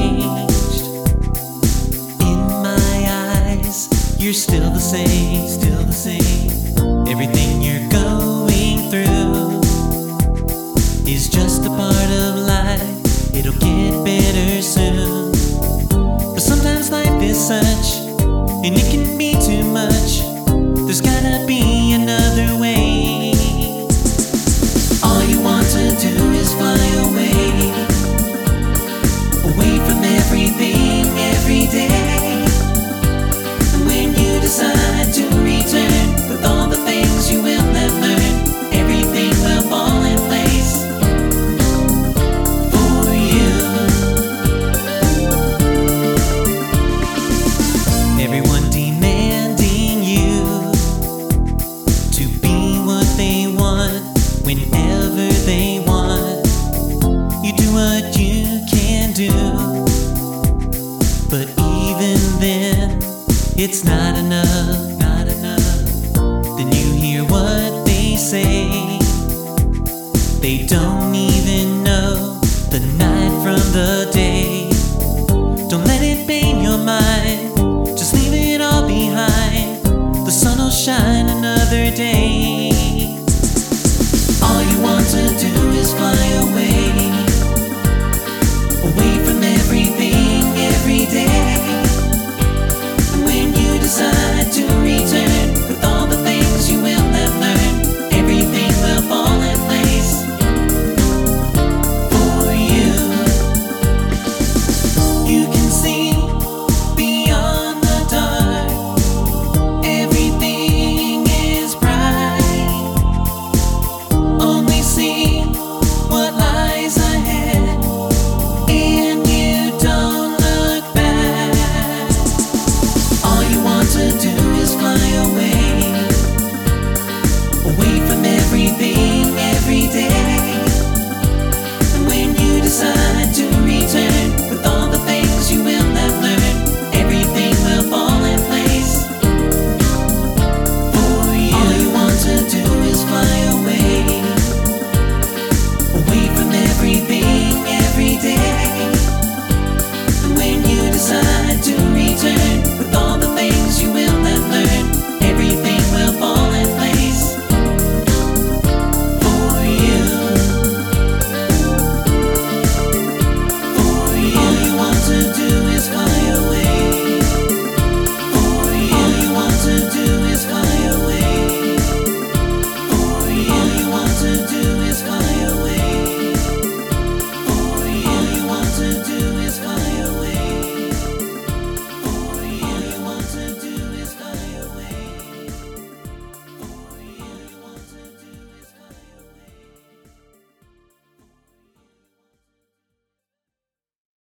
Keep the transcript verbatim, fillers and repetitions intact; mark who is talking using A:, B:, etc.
A: changed. In my eyes, you're still the same, still the same. Everything you're going through is just a part of life. It'll get better soon. But sometimes life is such, and it can be too much. There's gotta be another way. All you want to do is fly away, away from everything every day. And when you decide to return with all the things you will have learned, everything will fall in place for you. Everyone demanding you to be what they want whenever they want. You do what you can do, but even then, it's not enough.